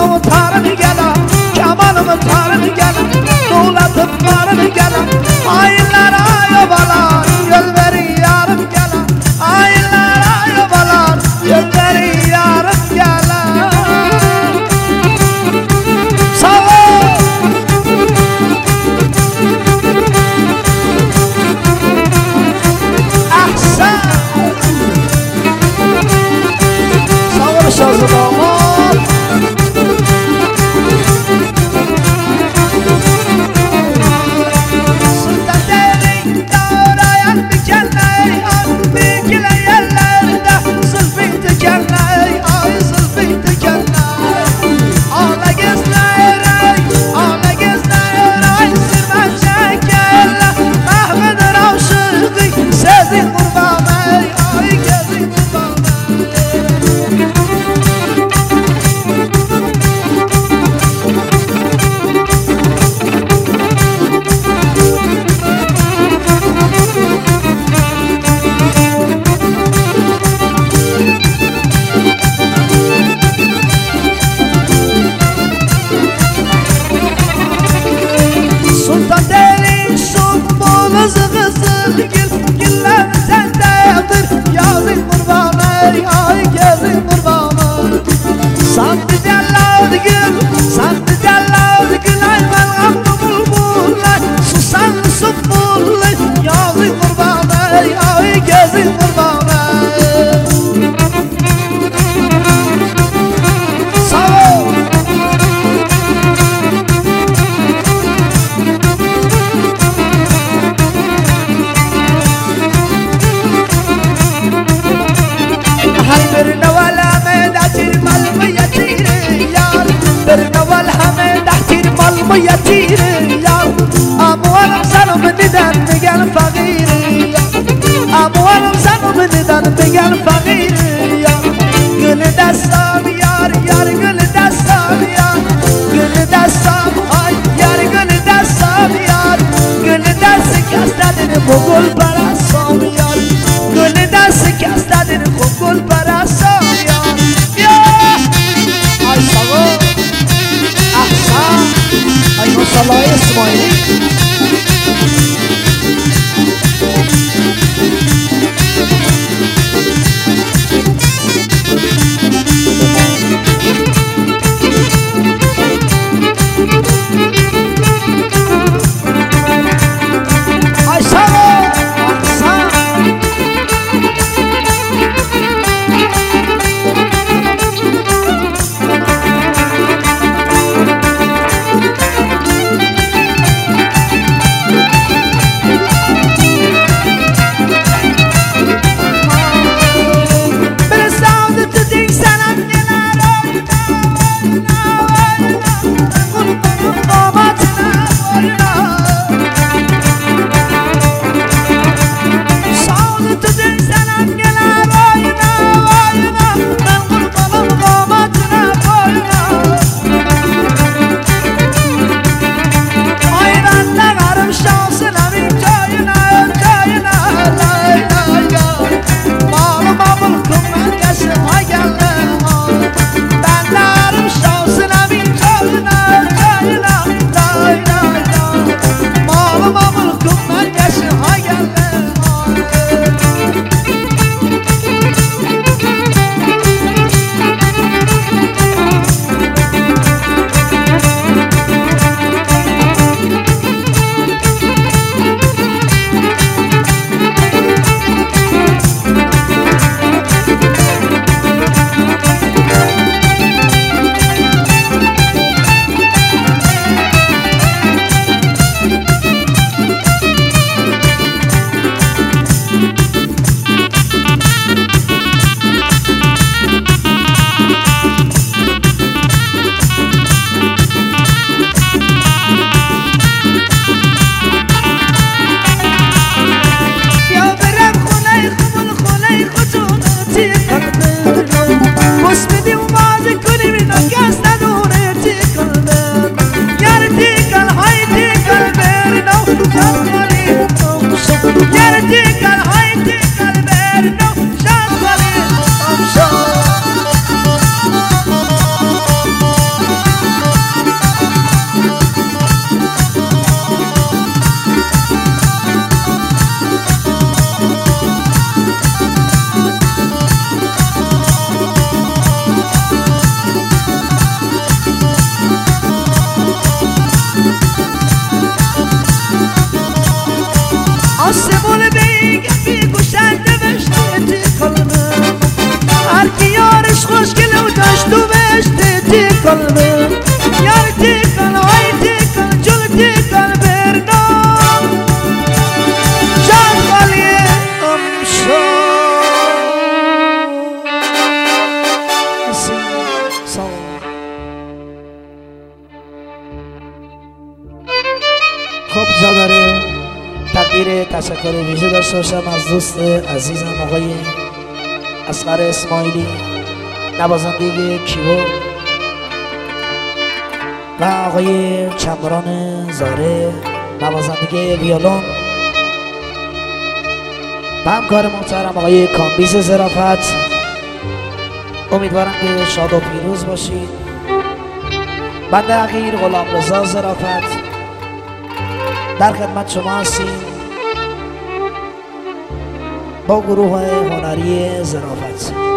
Kamanımı tarım gelen, kamanımı tarım gelen, Dolatıp varım gelen, aylara yobalar, göl verin yarım gelen, aylara yobalar, göl verin yarım gelen. Sağ ol. Ahsen. Sağ ol sözü damat. يتيري يا أموال سنو بددن بقل فقيري أموال سنو بددن بقل فقيري يا قل دستام يار يار قل دستام يار قل دستام هاي يار قل دستام يار قل دست كستدن بقول براسام يار قل دست كستدن بقول براسام يار يا هاي سوا أحسن هاي ما شاء الله اسمعي بردم یار تکن های تکن جل تکن بردم شد خالی امشو خب جا داره تقدیر تشکر ویژه داشته باشم از دوست عزیزم آقای اصغر اسماعیلی نوازنده کیبورد و آقای چمران زاره نوازنده ویولون و همکار محترم آقای کامبیز ظرافت. امیدوارم که شاد و پیروز باشید. بنده حقیر غلامرضا ظرافت در خدمت شما هستیم با گروه هنری ظرافت.